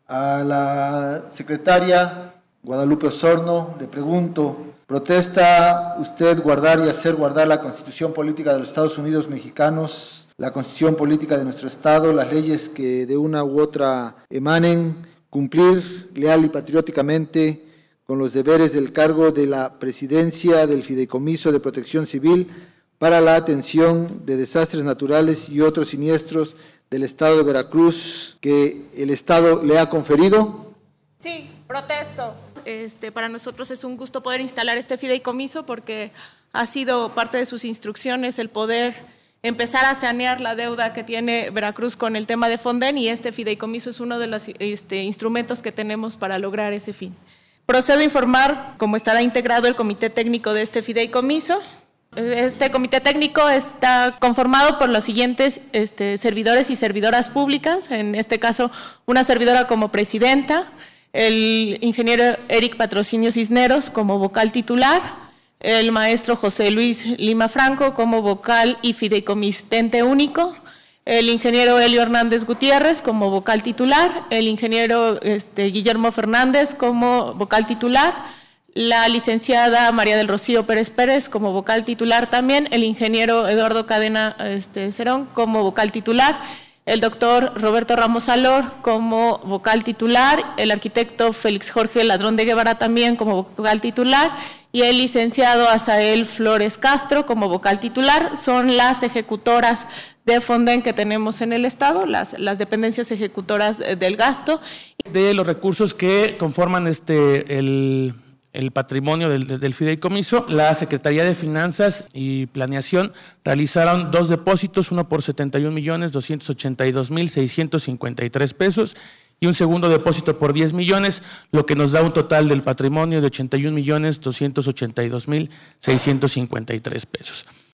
A la secretaria Guadalupe Osorno le pregunto, ¿protesta usted guardar y hacer guardar la Constitución Política de los Estados Unidos Mexicanos, la Constitución Política de nuestro Estado, las leyes que de una u otra emanen, cumplir leal y patrióticamente con los deberes del cargo de la presidencia del Fideicomiso de Protección Civil para la atención de desastres naturales y otros siniestros del Estado de Veracruz que el Estado le ha conferido? Sí, protesto. Para nosotros es un gusto poder instalar este fideicomiso porque ha sido parte de sus instrucciones el poder empezar a sanear la deuda que tiene Veracruz con el tema de Fonden, y este fideicomiso es uno de los instrumentos que tenemos para lograr ese fin. Procedo a informar cómo estará integrado el comité técnico de este fideicomiso. Este comité técnico está conformado por los siguientes servidores y servidoras públicas, en este caso una servidora como presidenta, el ingeniero Eric Patrocinio Cisneros como vocal titular, el maestro José Luis Lima Franco como vocal y fideicomitente único, el ingeniero Elio Hernández Gutiérrez como vocal titular, el ingeniero Guillermo Fernández como vocal titular, la licenciada María del Rocío Pérez Pérez como vocal titular también, el ingeniero Eduardo Cadena Cerón como vocal titular, el doctor Roberto Ramos Alor como vocal titular, el arquitecto Félix Jorge Ladrón de Guevara también como vocal titular y el licenciado Asael Flores Castro como vocal titular. Son las ejecutoras de Fonden que tenemos en el Estado, las dependencias ejecutoras del gasto. De los recursos que conforman el patrimonio del fideicomiso, la Secretaría de Finanzas y Planeación realizaron 2 depósitos, uno por 71.282.653 pesos y un segundo depósito por 10 millones, lo que nos da un total del patrimonio de 81.282.653 pesos.